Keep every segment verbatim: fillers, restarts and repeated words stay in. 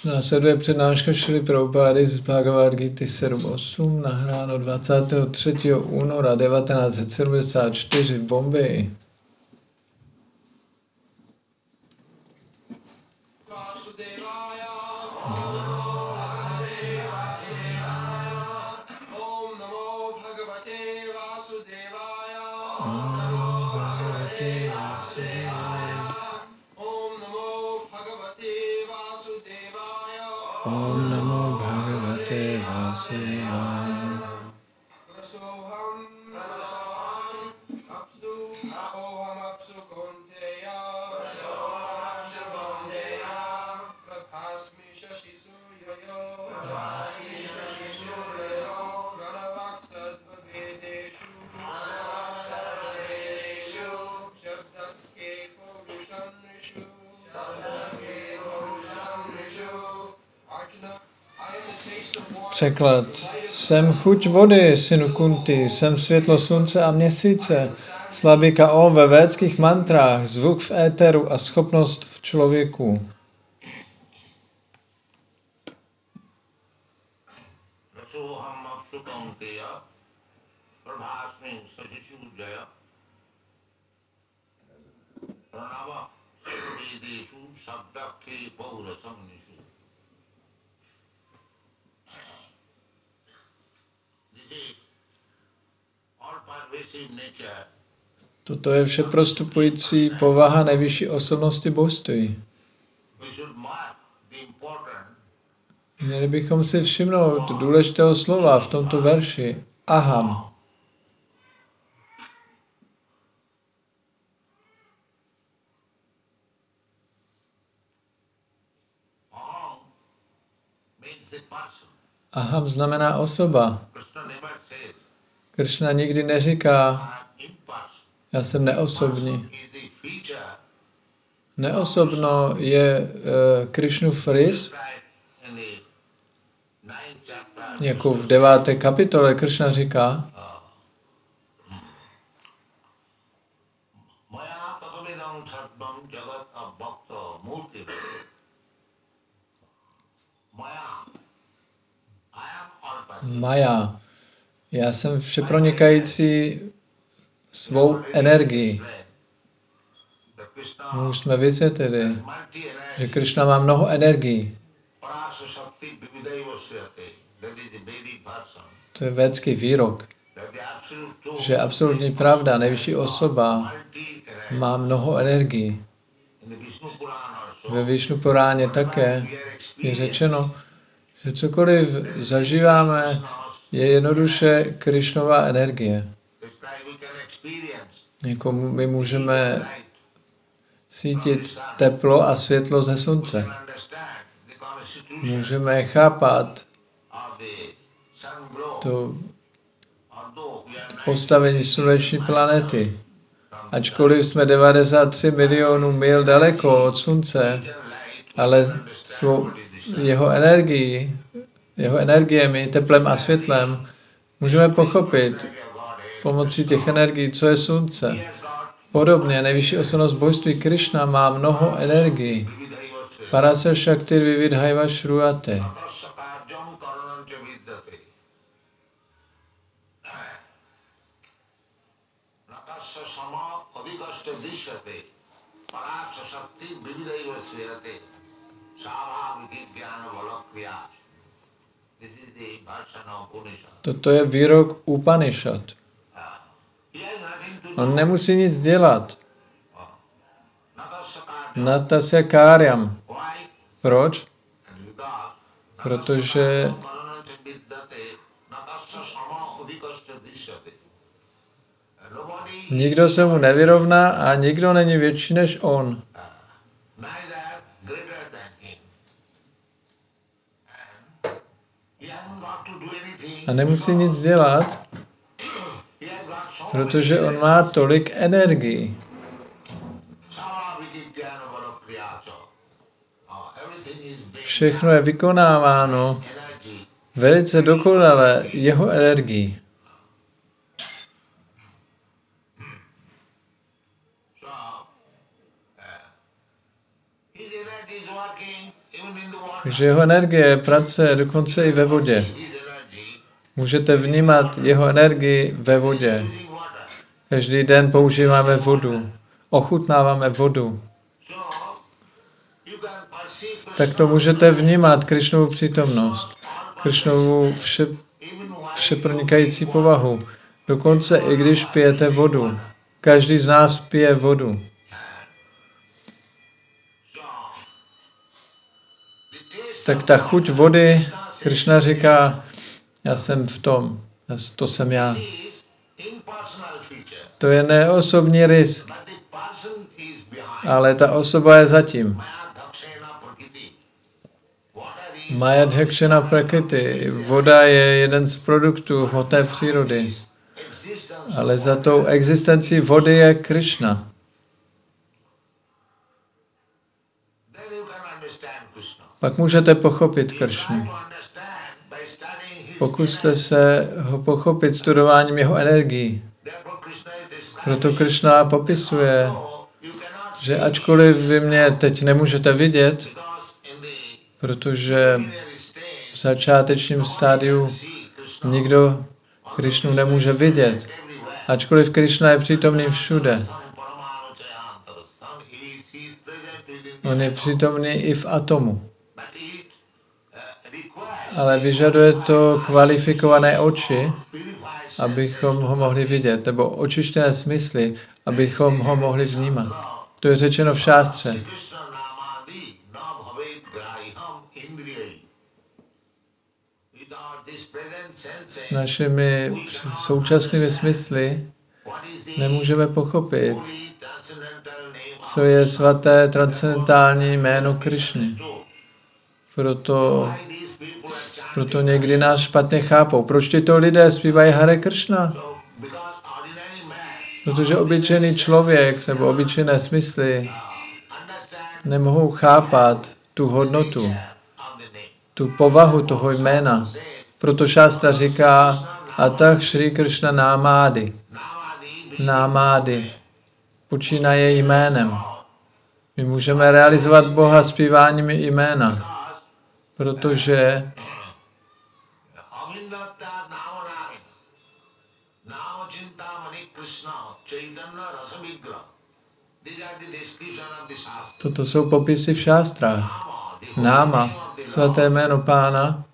Následuje přednáška Šrily Prabhupády z Bhagavad Gita sedm osm, nahráno dvacátého třetího února devatenáct set sedmdesát čtyři v Bombeji. Om Namo Bhagavate Vasudevaya. Rasoham Rasoham Apsu Ahoham Apsu Konteya Rasoham Apsu Konteya Prathasmi Shashi Suryayo Prathasmi Shashi Suryayo Pranavaksad Vedeshu Pranavaksad Vedeshu Shabdat Kepo Vishamnishu Shabdat Kepo Vishamnishu. Překlad. Jsem chuť vody, synu Kunti, jsem světlo slunce a měsíce, slabika O ve védských mantrách, zvuk v éteru a schopnost v člověku. Toto je vše prostupující povaha nejvyšší osobnosti božství. Měli bychom si všimnout důležitého slova v tomto verši. Aham. Aham znamená osoba. Kršna nikdy neříká, já jsem neosobní. Neosobno je uh, Krishnův rys, jako v deváté kapitole Kršna říká, Maja. Já jsem všepronikající svou energii. My už jsme vysvětlili, že Kršna má mnoho energií. To je védský výrok, že absolutní pravda, nejvyšší osoba má mnoho energií. Ve Višnu Puráně také je řečeno, že cokoliv zažíváme, je jednoduše Krišnova energie. Jako my můžeme cítit teplo a světlo ze slunce. Můžeme chápat to postavení sluneční planety. Ačkoliv jsme devadesát tři milionů mil daleko od slunce, ale svou, jeho energii, jeho energiemi, teplem a světlem, můžeme pochopit pomocí těch energií, co je slunce. Podobně nejvyšší osobnost božství Krishna má mnoho energií. Parasya Shaktir Vividhaiva Shruyate. Toto je výrok Upanishad. On nemusí nic dělat. Natasya káryam. Proč? Protože nikdo se mu nevyrovná a nikdo není větší než on. A nemusí nic dělat, protože on má tolik energií. Všechno je vykonáváno velice dokonale jeho energií. Takže jeho energie pracuje dokonce i ve vodě. Můžete vnímat jeho energii ve vodě. Každý den používáme vodu. Ochutnáváme vodu. Tak to můžete vnímat Krišnovu přítomnost. Krišnovu vše, všepronikající povahu. Dokonce i když pijete vodu. Každý z nás pije vodu. Tak ta chuť vody, Krišna říká, já jsem v tom, to jsem já. To je neosobní rys, ale ta osoba je zatím. Mayadhakshana prakriti. Voda je jeden z produktů hmotné přírody. Ale za tou existencí vody je Krišna. Pak můžete pochopit Krišnu. Pokuste se ho pochopit studováním jeho energií. Proto Krišna popisuje, že ačkoliv vy mě teď nemůžete vidět, protože v začátečním stádiu nikdo Krišnu nemůže vidět. Ačkoliv Krišna je přítomný všude. On je přítomný i v atomu. Ale vyžaduje to kvalifikované oči, abychom ho mohli vidět, nebo očištěné smysly, abychom ho mohli vnímat. To je řečeno v šástře. S našimi současnými smysly nemůžeme pochopit, co je svaté transcendentální jméno Krišny. Proto, proto někdy nás špatně chápou. Proč tyto lidé zpívají Hare Krishna? Protože obyčejný člověk nebo obyčejné smysly nemohou chápat tu hodnotu, tu povahu toho jména. Proto šástra říká Atah Shri Krishna námády. Námády. Počínaje jménem. My můžeme realizovat Boha zpíváním jména, protože toto jsou popisy v šástrách. Náma, svaté jméno Pána,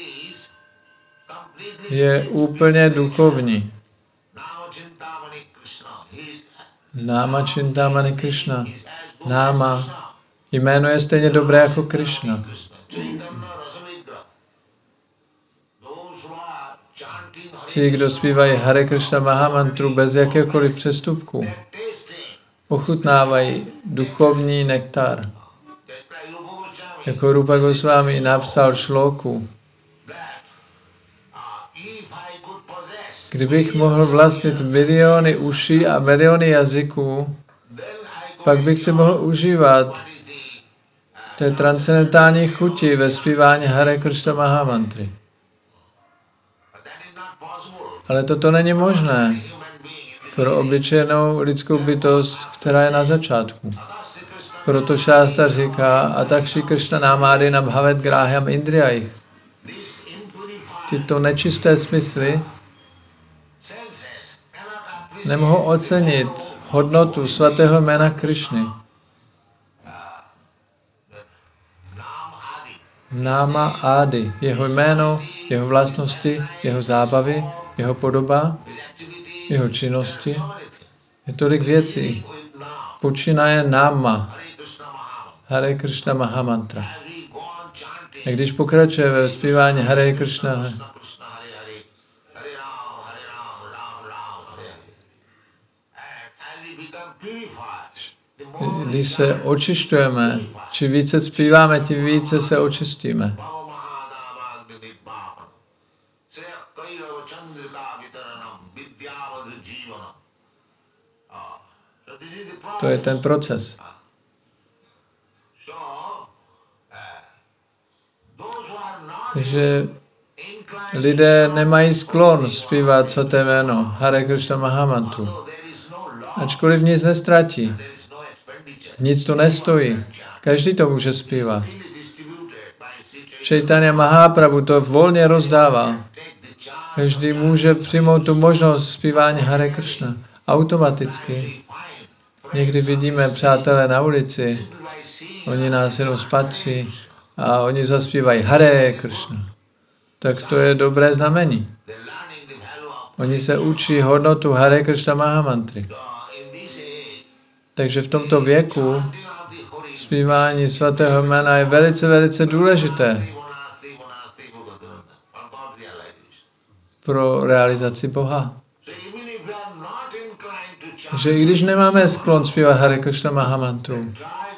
je úplně duchovní. Náma Chintamani Krishna. Náma. Jméno je stejně dobré jako Krishna. Ti, kdo zpívají Hare Krishna Mahamantru bez jakéhokoliv přestupku, ochutnávají duchovní nektar. Jako Rupa Goswami napsal šlóku. Kdybych mohl vlastnit miliony uší a miliony jazyků, pak bych si mohl užívat té transcendentální chuti ve zpívání Hare Krishna Mahamantry. Ale toto není možné pro obyčejnou lidskou bytost, která je na začátku. Proto šástra říká, Atah Shri Krishna námády na bhavet gráhyam indriyajich. Tyto nečisté smysly nemohou ocenit hodnotu svatého jména Krišny. Náma Adi, jeho jméno, jeho vlastnosti, jeho zábavy, jeho podoba, jeho činnosti. Je tolik věcí. Počínaje náma, Hare Krishna Mahamantra. A když pokračuje ve zpívání Hare Krishna, když se očišťujeme, či více zpíváme, tím více se očistíme. To je ten proces. Takže lidé nemají sklon zpívat svaté jméno Hare Krishna Mahamantru. Ačkoliv nic nestratí. Nic to nestojí. Každý to může zpívat. Chaitanya Mahaprabhu to volně rozdává. Každý může přijmout tu možnost zpívání Hare Krishna. Automaticky. Někdy vidíme přátelé na ulici, oni nás jenom spatří a oni zaspívají Hare Krishna. Tak to je dobré znamení. Oni se učí hodnotu Hare Krishna Mahamantry. Takže v tomto věku zpívání svatého jména je velice, velice důležité pro realizaci Boha. Že i když nemáme sklon zpívat Hare Krishna Mahamantru,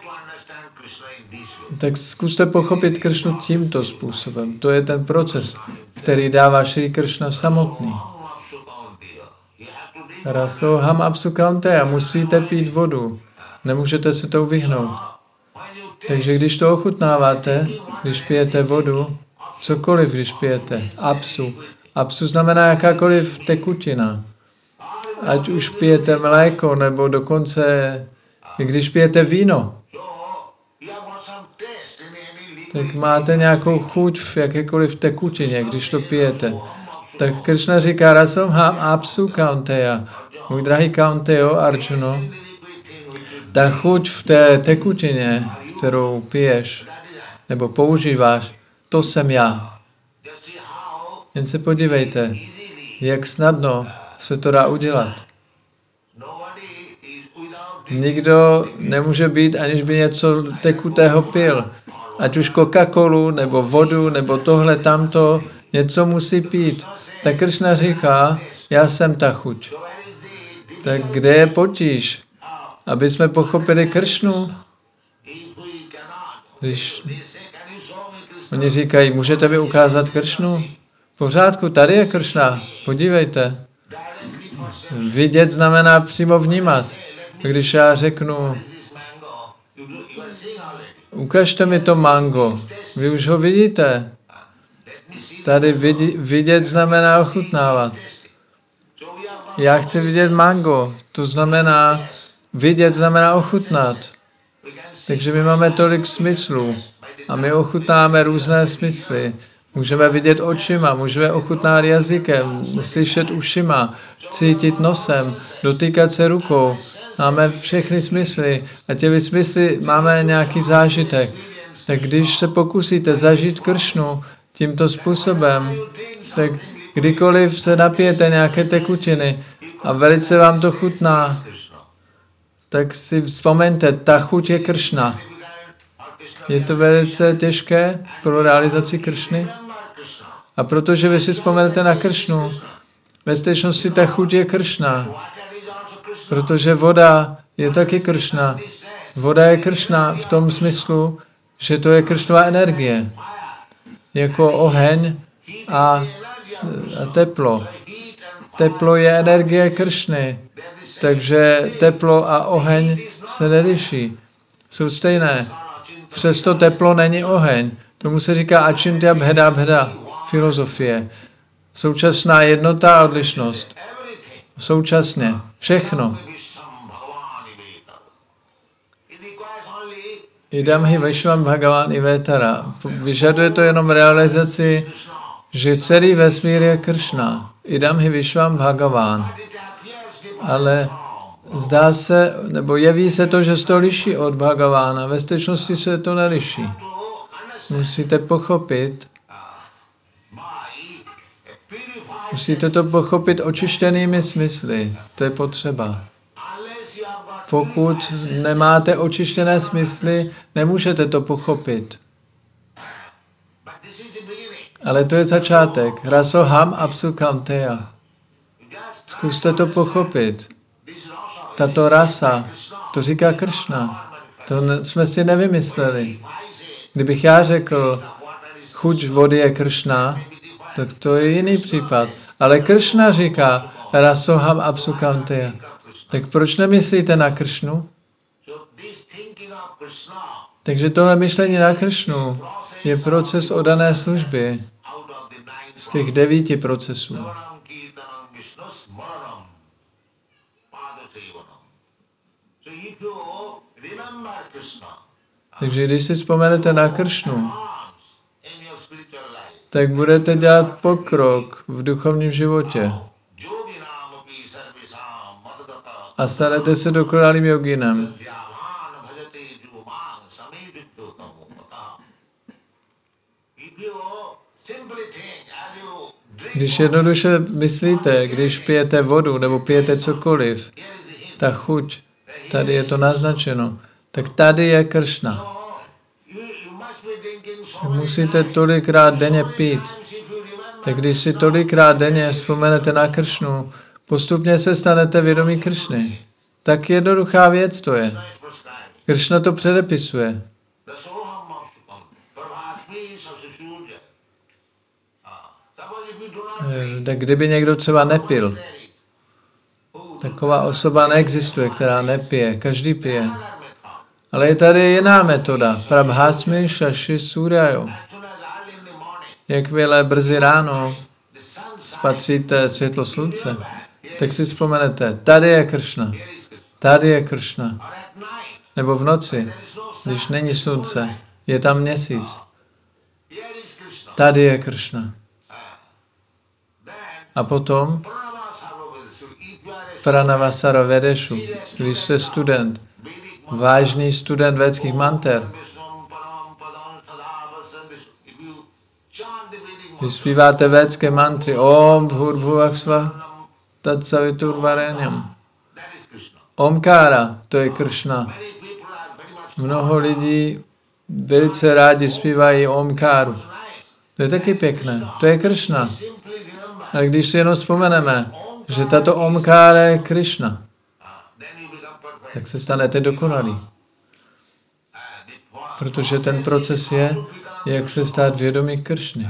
tak zkuste pochopit Krishnu tímto způsobem. To je ten proces, který dává Šri Krishna samotný. Rasoham apsukaunteya, musíte pít vodu. Nemůžete se to vyhnout. Takže když to ochutnáváte, když pijete vodu, cokoliv, když pijete, apsu. Apsu znamená jakákoliv tekutina. Ať už pijete mléko, nebo dokonce, když pijete víno, tak máte nějakou chuť v jakékoliv tekutině, když to pijete. Tak Krishna říká, Rasoham apsu kaunteya. Můj drahý Kaunteyo, Arjuno, ta chuť v té tekutině, kterou piješ, nebo používáš, to jsem já. Jen se podívejte, jak snadno se to dá udělat. Nikdo nemůže být, aniž by něco tekutého pil. Ať už Coca-Colu, nebo vodu, nebo tohle, tamto, něco musí pít. Tak Krishna říká, já jsem ta chuť. Tak kde je potíž? Aby jsme pochopili Krishnu? Když oni říkají, můžete mi ukázat Krishnu? V pořádku, tady je Krishna, podívejte. Vidět znamená přímo vnímat. Když já řeknu, ukažte mi to mango, vy už ho vidíte. Tady vidět znamená ochutnávat. Já chci vidět mango, to znamená, vidět znamená ochutnat. Takže my máme tolik smyslů a my ochutnáme různé smysly. Můžeme vidět očima, můžeme ochutnat jazykem, slyšet ušima, cítit nosem, dotýkat se rukou. Máme všechny smysly a těmi smysly máme nějaký zážitek. Tak když se pokusíte zažít Kršnu tímto způsobem, tak kdykoliv se napijete nějaké tekutiny a velice vám to chutná, tak si vzpomeňte, ta chuť je Kršna. Je to velice těžké pro realizaci Kršny. A protože vy si vzpomenete na Kršnu, ve skutečnosti ta chuť je Kršna. Protože voda je taky Kršna. Voda je Kršna v tom smyslu, že to je Kršnova energie. Jako oheň a, a teplo. Teplo je energie Kršny. Takže teplo a oheň se neliší. Jsou stejné. Přesto teplo není oheň. Tomu se říká ačintya bheda bheda. Filozofie. Současná jednota a odlišnost. Současně. Všechno. Idamhi Vaishvam Bhagavan Ivetara. Vyžaduje to jenom realizaci, že celý vesmír je Kršna. Idamhi Vaishvam Bhagavan. Ale zdá se, nebo jeví se to, že se to liší od Bhagavána. Ve skutečnosti se to neliší. Musíte pochopit, musíte to pochopit očištěnými smysly. To je potřeba. Pokud nemáte očištěné smysly, nemůžete to pochopit. Ale to je začátek. Rasoham apsukanteya. Zkuste to pochopit. Tato rasa, to říká Kršna. To ne, jsme si nevymysleli. Kdybych já řekl, chuť vody je Kršna, tak to je jiný případ. Ale Kršna říká, rasoham apsukanteya. Tak proč nemyslíte na Kršnu? Takže tohle myšlení na Kršnu je proces oddané služby z těch devíti procesů. Takže když si vzpomenete na Kršnu, tak budete dělat pokrok v duchovním životě. A stanete se dokonalým joginem. Když jednoduše myslíte, když pijete vodu nebo pijete cokoliv, ta chuť, tady je to naznačeno, tak tady je Kršna. Musíte tolikrát denně pít. Tak když si tolikrát denně vzpomenete na Kršnu, postupně se stanete vědomí Kršny. Tak jednoduchá věc to je. Kršna to předepisuje. Tak kdyby někdo třeba nepil, taková osoba neexistuje, která nepije. Každý pije. Ale je tady jiná metoda. Prabhasmi Shashi Suryayo. Jakmile brzy ráno spatříte světlo slunce, tak si vzpomenete, tady je Kršna. Tady je Kršna. Nebo v noci, když není slunce, je tam měsíc. Tady je Kršna. A potom Pranavasara Vedešu, když jste student, vážný student védských manter, když zpíváte védské mantry Om Bhurbhuvaksva Tatsaviturvarenyam. Omkára, to je Kršna. Mnoho lidí velice rádi zpívají Omkáru. To je taky pěkné. To je Kršna. Ale když si jenom vzpomeneme, že tato Omkára je Kršna, tak se stanete dokonalí. Protože ten proces je, jak se stát vědomí Kršny.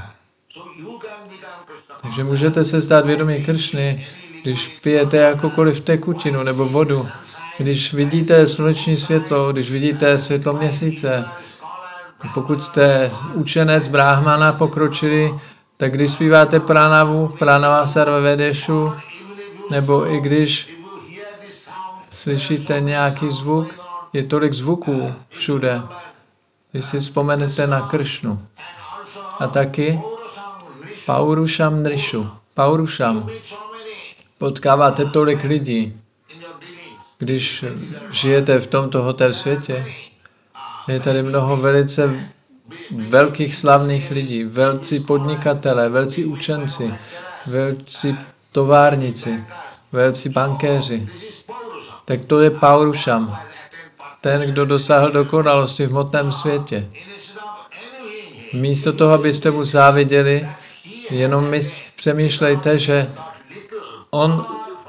Takže můžete se stát vědomí Kršny, když pijete jakoukoliv tekutinu nebo vodu, když vidíte sluneční světlo, když vidíte světlo měsíce. Pokud jste učenec Brahmana pokročili, tak když zpíváte pranavu, pranava sarva vedešu, nebo i když slyšíte nějaký zvuk, je tolik zvuků všude, když si vzpomenete na Kršnu. A taky Paurusham Nrishu. Paurusham. Potkáváte tolik lidí, když žijete v tomto hotel světě. Je tady mnoho velice velkých slavných lidí, velcí podnikatelé, velcí učenci, velcí továrníci, velcí bankéři. Tak to je Paurusham. Ten, kdo dosáhl dokonalosti v hmotném světě. Místo toho, abyste mu záviděli, jenom my přemýšlejte, že on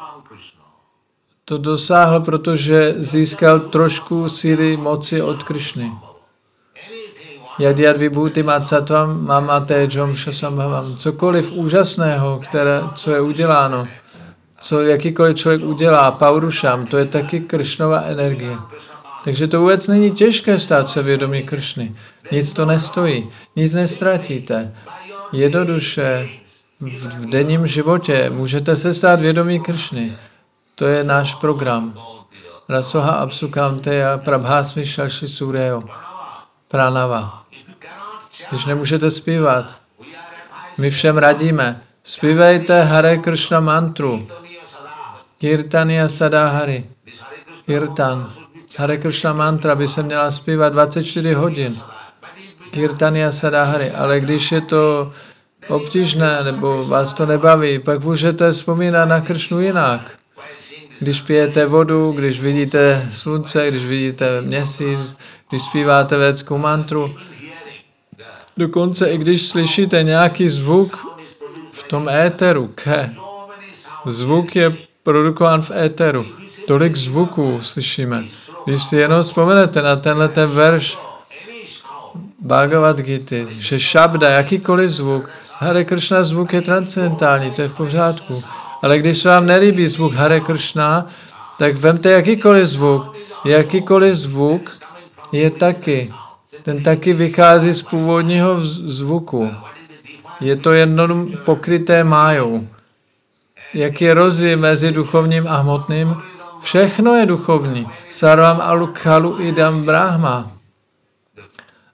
to dosáhl, protože získal trošku síly moci od Kršny. Yadyad vibhutim atsatvam mamate jom shasambhavam. Cokoliv úžasného, které, co je uděláno, co jakýkoliv člověk udělá, Paurusham, to je taky Kršnova energie. Takže to vůbec není těžké stát se vědomí Kršny. Nic to nestojí, nic nestratíte. Jednoduše v denním životě můžete se stát vědomí Kršny. To je náš program. Rasoha Apsukamteya Prabhasmi Shashi Suryayo. Pranava. Když nemůžete zpívat, my všem radíme, zpívejte Hare Kršna mantru. Kirtaniya Sadahari. Kirtan. Hare Kršna mantra by se měla zpívat dvacet čtyři hodin. Kirtaniya Sadahari. Ale když je to obtížné, nebo vás to nebaví, pak můžete vzpomínat na Kršnu jinak. Když pijete vodu, když vidíte slunce, když vidíte měsíc, když zpíváte védskou mantru. Dokonce i když slyšíte nějaký zvuk v tom éteru, ke. Zvuk je produkován v éteru. Tolik zvuků slyšíme. Když si jenom vzpomenete na tenhle ten verš Bhagavad Gita, že šabda, jakýkoliv zvuk, Hare Kršna zvuk je transcendentální, to je v pořádku. Ale když se vám nelíbí zvuk Hare Kršna, tak vemte jakýkoliv zvuk. Jakýkoliv zvuk je taky. Ten taky vychází z původního zvuku. Je to jenom pokryté májou. Jaký je rozdíl mezi duchovním a hmotným? Všechno je duchovní. Sarvam alukhalu idam brahma.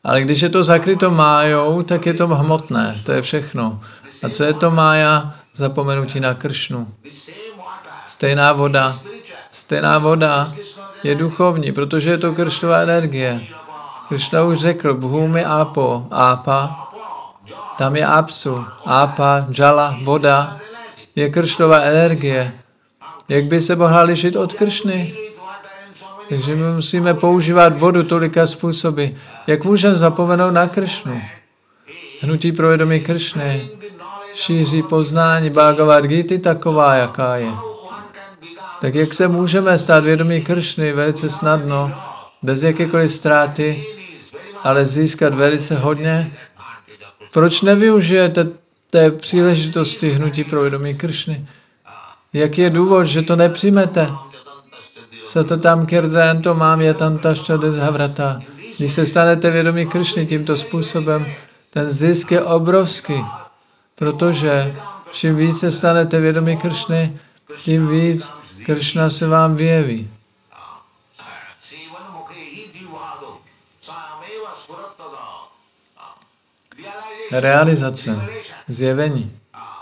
Ale když je to zakryto májou, tak je to hmotné. To je všechno. A co je to mája? Zapomenutí na Kršnu. Stejná voda. Stejná voda je duchovní, protože je to Kršnova energie. Kršna už řekl, bhumi apo, ápa, tam je apsu, ápa, džala, voda, je Kršnova energie. Jak by se mohla lišit od Kršny? Takže my musíme používat vodu tolika způsoby. Jak můžeme zapomenout na Kršnu? Hnutí pro vědomí Kršny šíří poznání Bhagavad Gita taková, jaká je. Tak jak se můžeme stát vědomí Kršny velice snadno, bez jakékoliv ztráty, ale získat velice hodně? Proč nevyužijete té příležitosti hnutí pro vědomí Kršny? Jaký je důvod, že to nepřijmete? Satatam kirtan to mám yatantašta deshavrata. Když se stanete vědomí Kršny tímto způsobem, ten zisk je obrovský, protože čím více stanete vědomí Kršny, tím víc Kršna se vám vyjeví. Realizace, zjevení.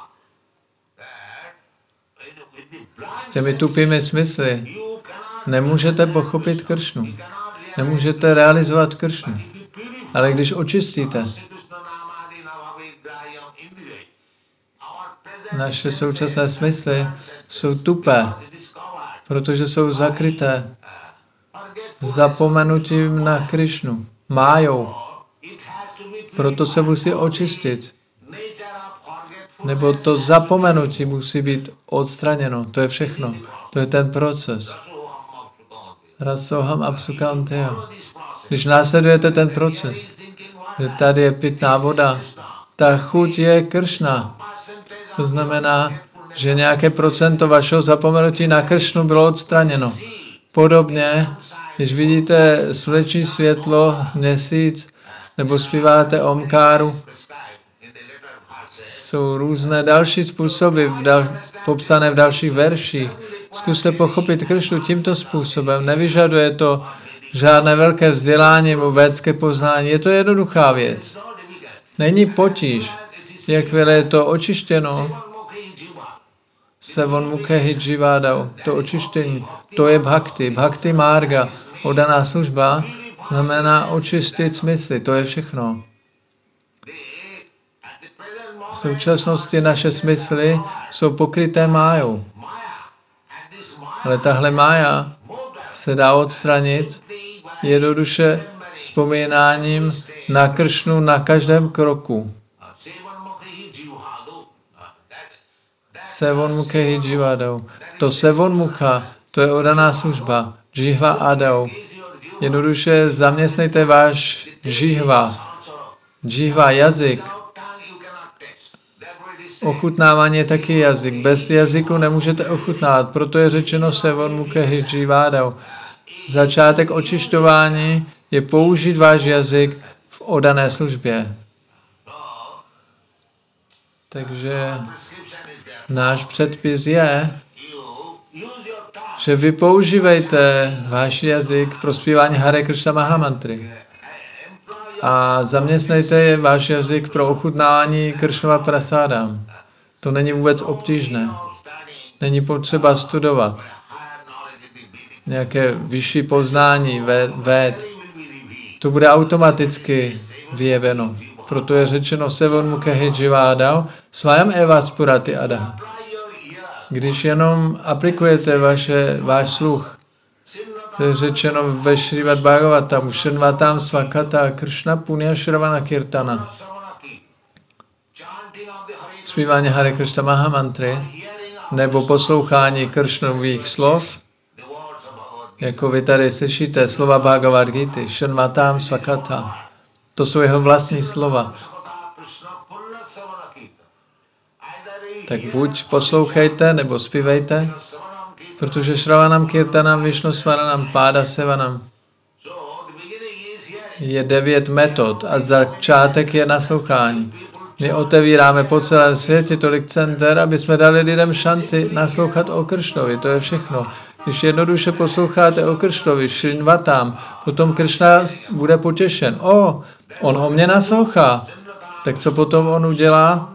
S těmi tupými smysly nemůžete pochopit Kršnu. Nemůžete realizovat Kršnu. Ale když očistíte naše současné smysly, jsou tupé, protože jsou zakryté zapomenutím na Kršnu, májou. Proto se musí očistit. Nebo to zapomenutí musí být odstraněno. To je všechno. To je ten proces. Rasoham apsukanteya. Když následujete ten proces, že tady je pitná voda, ta chuť je Kršna. To znamená, že nějaké procento vašeho zapomenutí na Kršnu bylo odstraněno. Podobně, když vidíte sluneční světlo, měsíc, nebo zpíváte omkáru, jsou různé další způsoby v dal, popsané v dalších verších. Zkuste pochopit Kršnu tímto způsobem. Nevyžaduje to žádné velké vzdělání nebo védské poznání. Je to jednoduchá věc. Není potíž. Jakmile je to očištěno, Sevan Mukhehi Jivadau, to očištění, to je bhakti, bhakti marga, oddaná služba, znamená očistit smysly, to je všechno. V současnosti naše smysly jsou pokryté májou. Ale tahle mája se dá odstranit jednoduše vzpomínáním na Kršnu na každém kroku. Sevan Mukhehi Jivadau. To Sevan Mukha, to je oddaná služba. Jihva Adau. Jednoduše zaměstnejte váš žihva. Jihva, jazyk. Ochutnávání je taky jazyk. Bez jazyku nemůžete ochutnávat. Proto je řečeno Sevan Mukhehi Jivadau. Začátek očišťování je použít váš jazyk v oddané službě. Takže náš předpis je, že vy používejte váš jazyk pro zpívání Hare Krishna Mahamantry. A zaměstnejte váš jazyk pro ochutnávání Krishnova prasádam. To není vůbec obtížné. Není potřeba studovat nějaké vyšší poznání véd. To bude automaticky vyjeveno. Proto je řečeno Sevan Mukhehi Jivadau svayam eva spurati adaha. Když jenom aplikujete vaše, váš sluch, to je řečeno ve Šrimad Bhagavatam, Shrvatam svakata Krishna punya shravana kirtana. Zpívání Hare Krishna Mahamantry nebo poslouchání Kršnových slov, jako vy tady slyšíte slova Bhagavad Gita, Shrvatam svakata. To jsou jeho vlastní slova. Tak buď poslouchejte, nebo zpívejte, protože Shravanam Kirtanam Vishnu Svaranam Páda Sevanam je devět metod a začátek je naslouchání. My otevíráme po celém světě tolik center, aby jsme dali lidem šanci naslouchat o Kršnovi. To je všechno. Když jednoduše posloucháte o Kršnovi, Šrinvatam, potom Kršna bude potěšen. O, On o mě naslouchá. Tak co potom on udělá?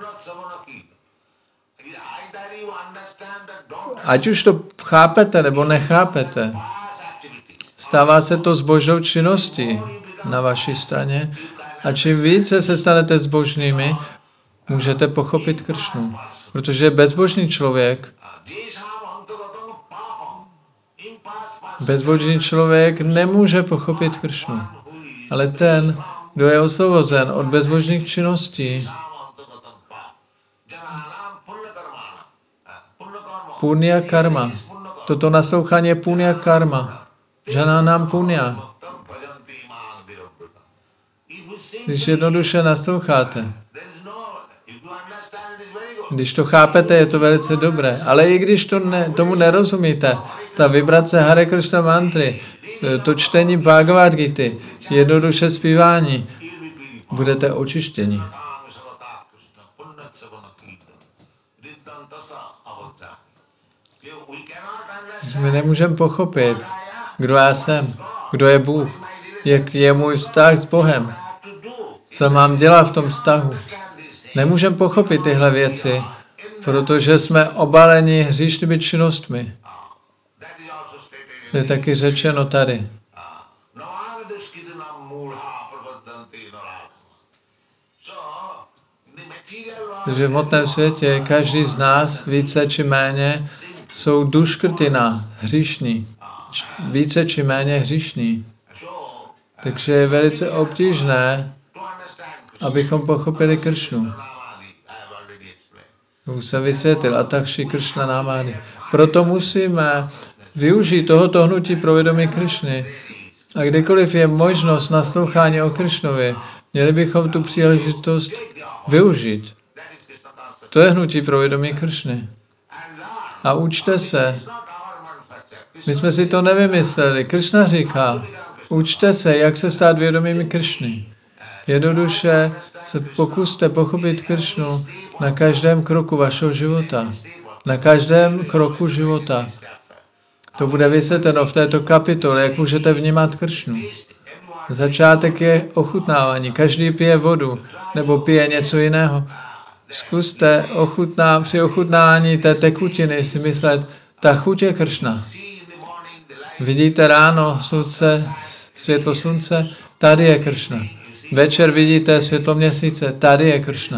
Ať už to chápete nebo nechápete, stává se to zbožnou činností na vaší straně a čím více se stanete zbožnými, můžete pochopit Kršnu. Protože bezbožný člověk, bezbožný člověk nemůže pochopit Kršnu. Ale ten, kdo je osvobozen od bezbožných činností, punya karma. Toto naslouchání je punya karma. Žana nám punya. Když jednoduše nasloucháte, když to chápete, je to velice dobré. Ale i když to ne, tomu nerozumíte, ta vibrace Hare Krishna mantry, to čtení Bhagavad Gity, jednoduše zpívání, budete očištěni. My nemůžeme pochopit, kdo já jsem, kdo je Bůh, jak je můj vztah s Bohem, co mám dělat v tom vztahu. Nemůžeme pochopit tyhle věci, protože jsme obaleni hříšnými činnostmi. To je taky řečeno tady. Takže v hmotném světě každý z nás více či méně jsou duškrtina, hříšní. Více či méně hříšní. Takže je velice obtížné, abychom pochopili Kršnu. Už jsem vysvětlil, Atakši Kršna námády. Proto musíme využít tohoto hnutí pro vědomí Kršny. A kdykoliv je možnost naslouchání o Kršnovi, měli bychom tu příležitost využít. To je hnutí pro vědomí Kršny. A učte se. My jsme si to nevymysleli. Kršna říká, učte se, jak se stát vědomými Kršny. Jednoduše se pokuste pochopit Kršnu na každém kroku vašeho života. Na každém kroku života. To bude vysvětleno v této kapitole, jak můžete vnímat Kršnu. Začátek je ochutnávání. Každý pije vodu nebo pije něco jiného. Zkuste ochutná, při ochutnání té tekutiny si myslet, ta chuť je Kršna. Vidíte ráno slunce, světlo slunce, tady je Kršna. Večer vidíte světlo měsíce, tady je Kršna.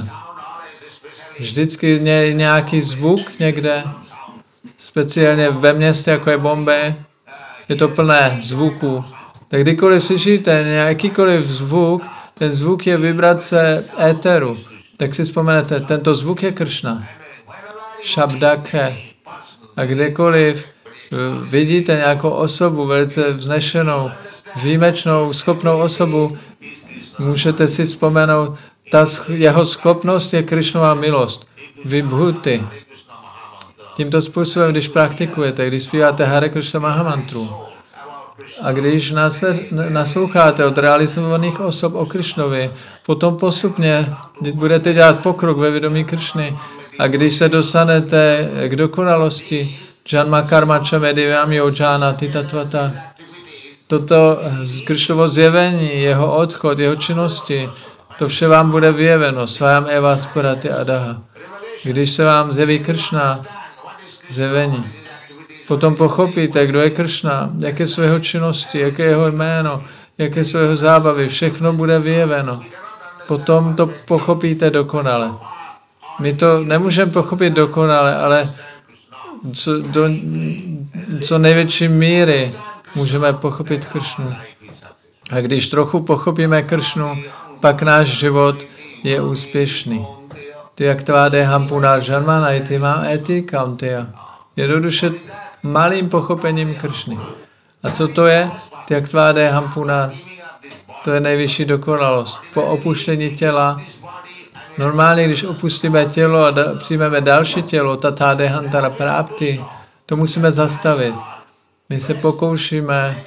Vždycky je nějaký zvuk někde, speciálně ve městě, jako je Bombay, je to plné zvuků. Tak kdykoliv slyšíte nějakýkoliv zvuk, ten zvuk je vibrace éteru. Tak si vzpomenete, tento zvuk je Kršna. Šabdake. A kdekoliv vidíte nějakou osobu, velice vznešenou, výjimečnou, schopnou osobu, můžete si vzpomenout, ta jeho schopnost je Kršnova milost. Vibhuti. Tímto způsobem, když praktikujete, když zpíváte Hare Krishna Mahamantru a když nasloucháte od realizovaných osob o Kršnovi, potom postupně budete dělat pokrok ve vědomí Kršny a když se dostanete k dokonalosti, Janma karma čamedivyam yojana titatvata, toto Kršnovo zjevení, jeho odchod, jeho činnosti, to vše vám bude vyjeveno. Svayam eva sparati adaha. Když se vám zjeví Kršna, zjevení, potom pochopíte, kdo je Kršna, jaké jsou jeho činnosti, jaké je jeho jméno, jaké jsou jeho zábavy, všechno bude vyjeveno. Potom to pochopíte dokonale. My to nemůžeme pochopit dokonale, ale co, do co největší míry můžeme pochopit Kršnu. A když trochu pochopíme Kršnu, pak náš život je úspěšný. Tyaktvade hampunar žarmana itima eti kaunteya. Jednoduše malým pochopením Kršny. A co to je? Tyaktvade hampunar. To je nejvyšší dokonalost. Po opuštění těla, normálně, když opustíme tělo a da, přijmeme další tělo, tatáde hantara prápty, to musíme zastavit. My se pokoušíme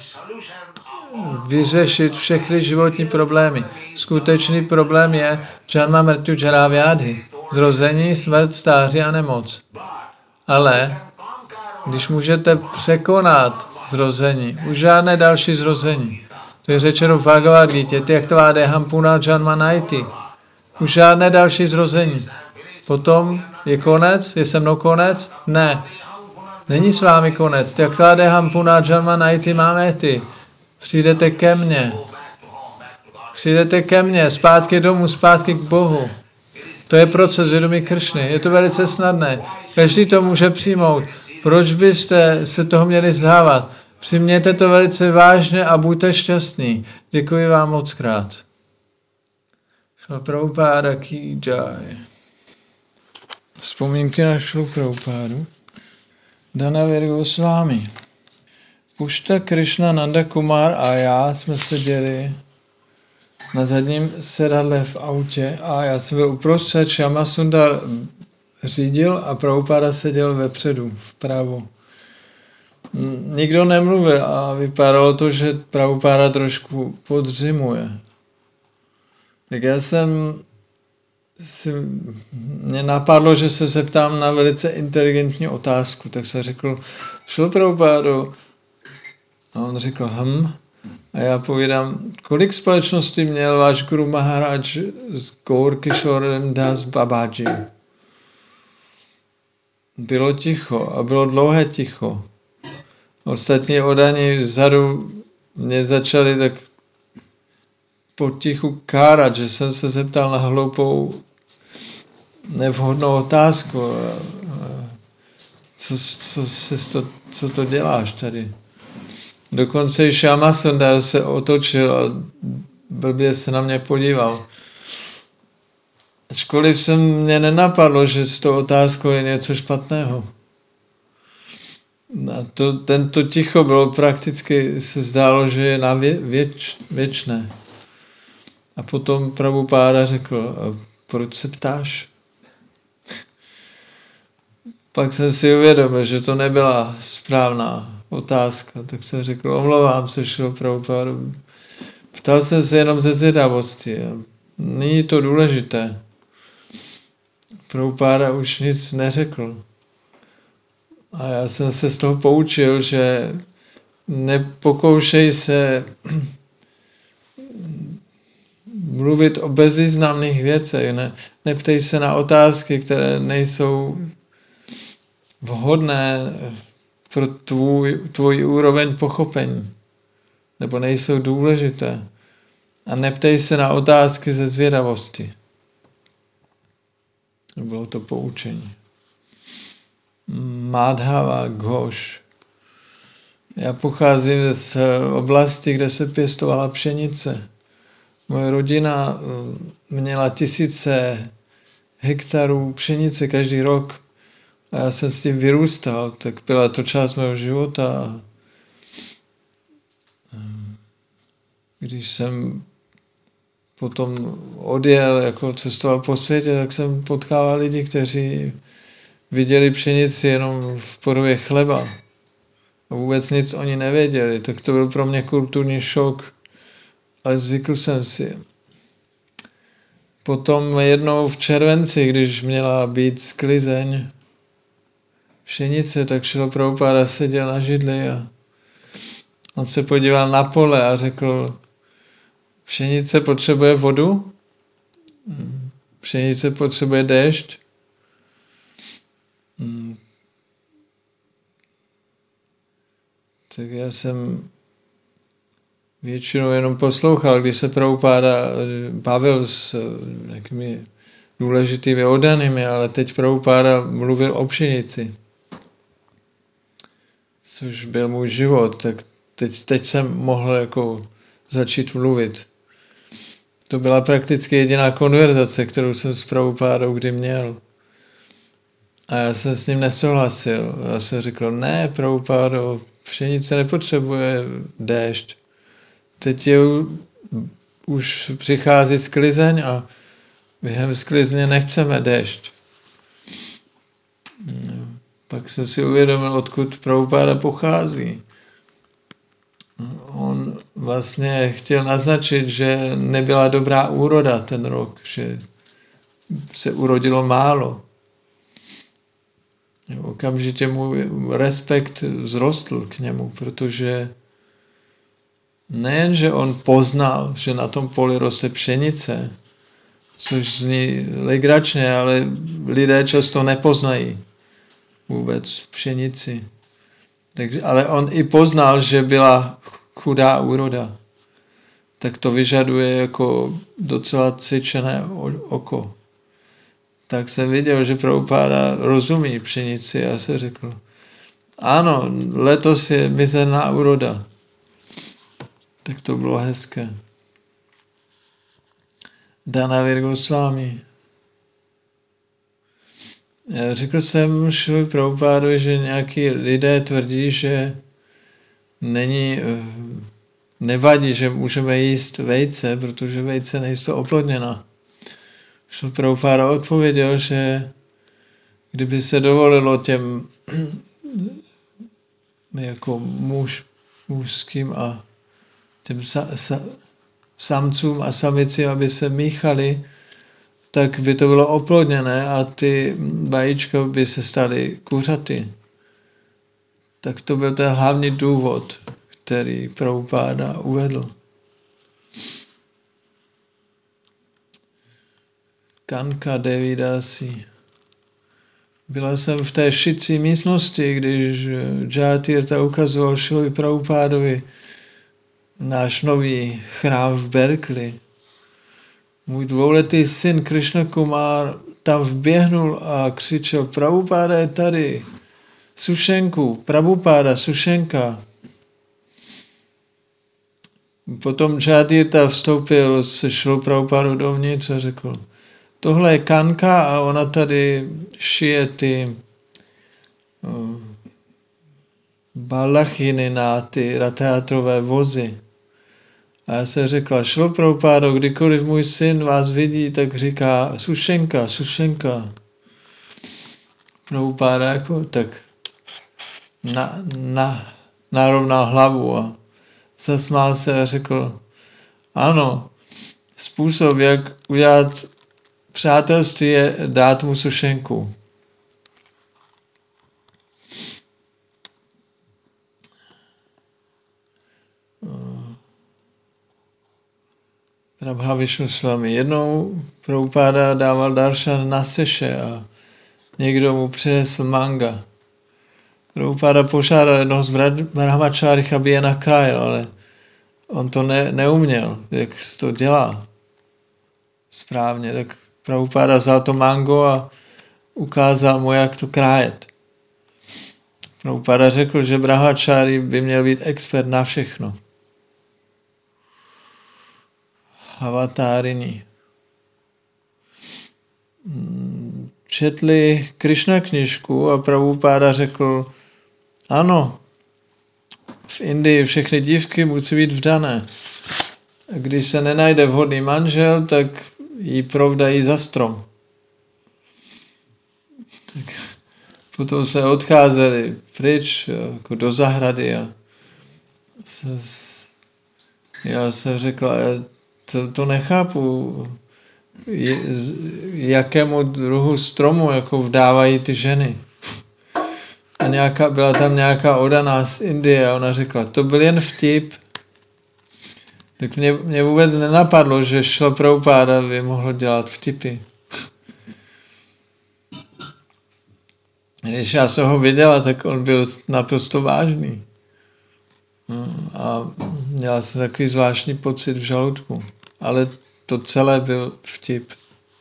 vyřešit všechny životní problémy. Skutečný problém je janma mrtyu jara vyádhy. Zrození, smrt, stáří a nemoc. Ale když můžete překonat zrození, už žádné další zrození, To je řečeno v Bhagavad Gita. Tyaktva deham punah janma naiti. Už žádné další zrození. Potom je konec, je se mnou konec? Ne. Není s vámi konec. Tyaktva deham punah janma naiti mameti. Přijdete ke mně. Přijdete ke mně, zpátky domů, zpátky k Bohu. To je proces vědomí Kršny. Je to velice snadné. Každý to může přijmout. Proč byste se toho měli zdávat? Přijměte to velice vážně a buďte šťastní. Děkuji vám moc krát. Šla Prabhupáda ki jai. Vzpomínky na Šlu Prabhupádu. Dhanavir Goswami. Pušta Krishna Nanda Kumar a já jsme seděli na zadním sedadle v autě a já jsem byl uprostřed, Shama Sundar řídil a Prabhupáda seděl vepředu, vpravo. Nikdo nemluvil a vypadalo to, že Prabhupáda trošku podřimuje. Tak já jsem si, mě napadlo, že se zeptám na velice inteligentní otázku, tak jsem řekl, šlo Prabhupádo? A on řekl, hm. A já povídám, kolik společností měl váš Guru Maharaj s Gaur Kishorem Das Babaji? Bylo ticho a bylo dlouhé ticho. Ostatní odaní vzadu mě začali tak potichu kárat, že jsem se zeptal na hloupou, nevhodnou otázku. Co, co, co, co to děláš tady? Dokonce i Shama Sundar se otočil a blbě se na mě podíval. Ačkoliv se mě nenapadlo, že s tou otázkou je něco špatného. A to, tento ticho bylo prakticky, se zdálo, že je na vě, věč, věčné. A potom Prabhupáda řekl, proč se ptáš? Pak jsem si uvědomil, že to nebyla správná otázka, tak jsem řekl, omlouvám se, šlo Prabhupádu. Ptal jsem se jenom ze zvědavosti. Není to důležité. Prabhupáda už nic neřekl. A já jsem se z toho poučil, že nepokoušej se mluvit o bezvýznamných věcech, ne, neptej se na otázky, které nejsou vhodné pro tvůj, tvůj úroveň pochopení, nebo nejsou důležité. A neptej se na otázky ze zvědavosti. Bylo to poučení. Madhava Ghosh. Já pocházím z oblasti, kde se pěstovala pšenice. Moje rodina měla tisíce hektarů pšenice každý rok a já jsem s tím vyrůstal, tak byla to část mého života. Když jsem potom odjel, jako cestoval po světě, tak jsem potkával lidi, kteří viděli pšenici jenom v podobě chleba. A vůbec nic oni nevěděli, tak to byl pro mě kulturní šok, ale zvykl jsem si. Potom jednou v červenci, když měla být sklizeň pšenice, tak šel Prabhupáda, seděl na židli a on se podíval na pole a řekl, pšenice potřebuje vodu, pšenice potřebuje déšť. Tak já jsem většinou jenom poslouchal, když se Prabhupáda bavil s nějakými důležitými oddanými, ale teď Prabhupáda mluvil o pšenici, což byl můj život, tak teď, teď jsem mohl jako začít mluvit. To byla prakticky jediná konverzace, kterou jsem s Prabhupádou kdy měl. A já jsem s ním nesouhlasil. Já jsem řekl, ne, Prabhupádo, pšenice nepotřebuje déšť. Teď je už přichází sklizeň a během sklizně nechceme déšť. Pak jsem si uvědomil, odkud Prabhupáda pochází. On vlastně chtěl naznačit, že nebyla dobrá úroda ten rok, že se urodilo málo. Okamžitě můj respekt vzrostl k němu, protože nejen, že on poznal, že na tom poli roste pšenice, což zní legračně, ale lidé často nepoznají vůbec pšenici. Takže, ale on i poznal, že byla chudá úroda. Tak to vyžaduje jako docela cvičené oko. Tak jsem viděl, že Prabhupáda rozumí pšenici a se řekl, ano, letos je mizerná úroda. Tak to bylo hezké. Dhanavir Goswami. Řekl jsem Šrilu Prabhupádovi, že nějaký lidé tvrdí, že není, nevadí, že můžeme jíst vejce, protože vejce nejsou oplodněna. Šrila Prabhupáda odpověděl, že kdyby se dovolilo těm jako muž, mužským a těm sa, sa, samcům a samicím, aby se míchali, tak by to bylo oplodněné a ty vajíčka by se staly kuřaty. Tak to byl ten hlavní důvod, který Prabhupáda uvedl. Kanka Devidasi. Byla jsem v té šicí místnosti, když Jayatirtha ukazoval Šrilovi Prabhupádovi náš nový chrám v Berkeley. Můj dvouletý syn Krishna Kumar tam vběhnul a křičel, Prabhupáda je tady, sušenku, Prabhupáda, sušenka. Potom Jayatirtha vstoupil se Šrilou Prabhupádou dovnitř a řekl, tohle je Kanka a ona tady šije ty uh, balachiny na ty rateátrové vozy. A já jsem řekla, Šrilo Prabhupádo, kdykoliv můj syn vás vidí, tak říká sušenka, sušenka. Prabhupáda jako tak na, na, narovnal hlavu a zasmál se a řekl, ano, způsob, jak udělat přátelství je dát mu sušenku. Prabha Vishnu s vámi. Jednou Prabhupáda dával daršan na seše a někdo mu přinesl manga. Prabhupáda požádal jednoho z brahmačárich, aby je nakrájel, ale on to ne, neuměl, jak se to dělá správně. Tak Prabhupáda vzal to mango a ukázal mu, jak to krájet. Prabhupáda řekl, že brahmačári by měl být expert na všechno. Avatárini. Četli Krishna knižku a Prabhupáda řekl, ano, v Indii všechny dívky musí být vdané. A když se nenajde vhodný manžel, tak ji provdají za strom. Tak potom jsme odcházeli pryč jako do zahrady a já jsem řekl, to, to nechápu, jakému druhu stromu jako vdávají ty ženy. A nějaká, byla tam nějaká odaná z Indie a ona řekla, to byl jen vtip. Tak mě, mě vůbec nenapadlo, že Šrila Prabhupáda by mohl dělat vtipy. Když já jsem ho viděla, tak on byl naprosto vážný. A měla jsem takový zvláštní pocit v žaludku. Ale to celé byl vtip.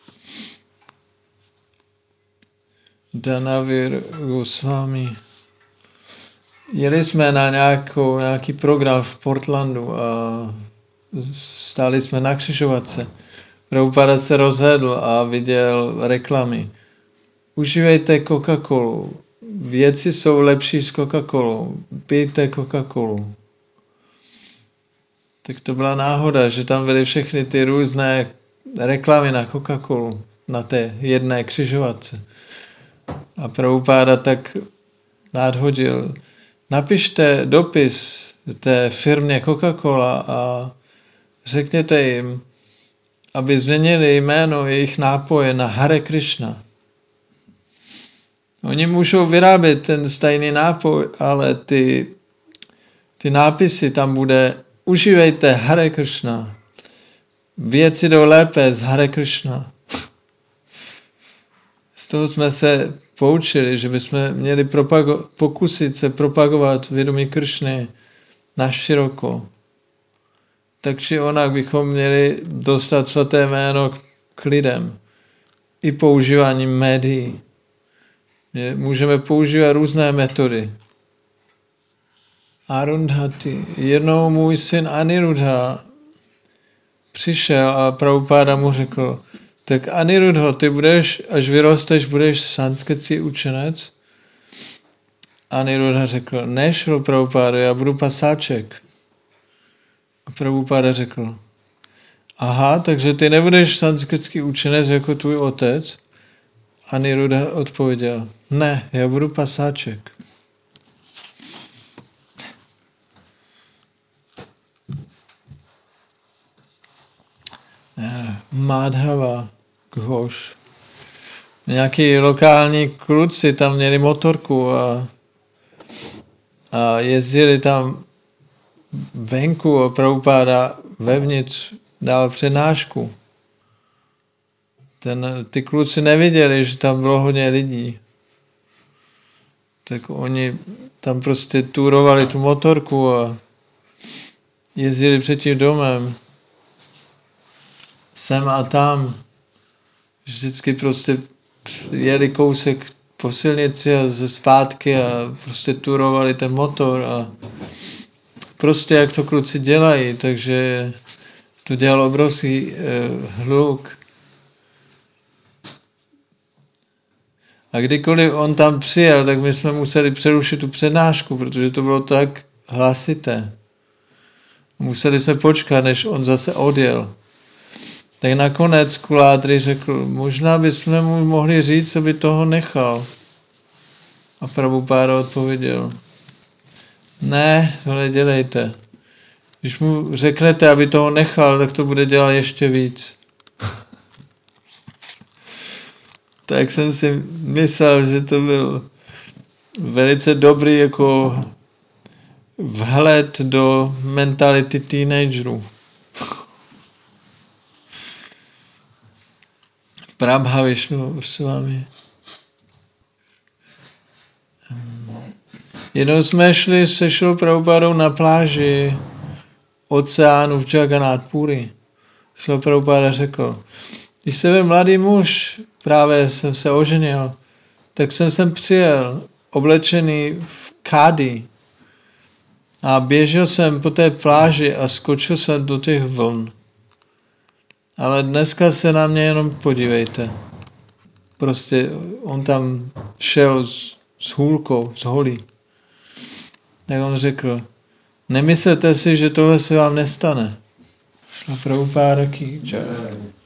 Dhanavir Goswami. Jeli jsme na nějakou, nějaký program v Portlandu a stáli jsme na křižovatce. Prabhupáda se rozhlédl a viděl reklamy. Užívejte Coca-Colu. Věci jsou lepší s Coca-Colou. Pijte Coca-Colu. Tak to byla náhoda, že tam byly všechny ty různé reklamy na Coca-Colu na té jedné křižovatce. A Prabhupáda tak nadhodil. Napište dopis té firmě Coca-Cola a řekněte jim, aby změnili jméno jejich nápoje na Hare Krishna. Oni můžou vyrábět ten stejný nápoj, ale ty, ty nápisy tam bude užívejte Hare Krishna. Věci jdou lépe z Hare Krishna. Z toho jsme se poučili, že bychom měli propago- pokusit se propagovat vědomí Kršny na široko. Takže onak bychom měli dostat svaté jméno k lidem. I používáním médií. Můžeme používat různé metody. Arundhati. Jednou můj syn Aniruddha přišel a Prabhupáda mu řekl, tak Aniruddho, ty budeš, až vyrosteš, budeš sanskritský učenec? Aniruddha řekl, ne, šlo Prabhupáda, já budu pasáček. A Prabhupáda řekl, aha, takže ty nebudeš sanskritský učenec jako tvůj otec? Aniruddha odpověděl, ne, já budu pasáček. Madhava Ghosh. Nějaký lokální kluci tam měli motorku a, a jezdili tam venku a Prabhupáda vevnitř dal přednášku. Ten, ty kluci neviděli, že tam bylo hodně lidí. Tak oni tam prostě turovali tu motorku a jezdili před tím domem. Sem a tam. Vždycky prostě jeli kousek po silnici a ze zpátky a prostě turovali ten motor a prostě jak to kluci dělají, takže to dělalo obrovský eh, hluk. A kdykoliv on tam přijel, tak my jsme museli přerušit tu přednášku, protože to bylo tak hlasité. Museli jsme počkat, než on zase odjel. Tak nakonec Kulátry řekl, možná bychom mu mohli říct, aby toho nechal. A Prabhupáda odpověděl, ne, to nedělejte. Když mu řeknete, aby toho nechal, tak to bude dělat ještě víc. Tak jsem si myslel, že to byl velice dobrý jako vhled do mentality teenagerů. Prabha Višnu s vámi. Jednou jsme šli se Šrilou Prabhupádou na pláži oceánu v Jagannath Puri. Šrila Prabhupáda řekl, když jsem byl mladý muž, právě jsem se oženil, tak jsem sem přijel oblečený v kádi a běžel jsem po té pláži a skočil jsem do těch vln. Ale dneska se na mě jenom podívejte. Prostě on tam šel s, s hůlkou, s holí. Tak on řekl, nemyslete si, že tohle se vám nestane. Šla Prabhupáda ki jai.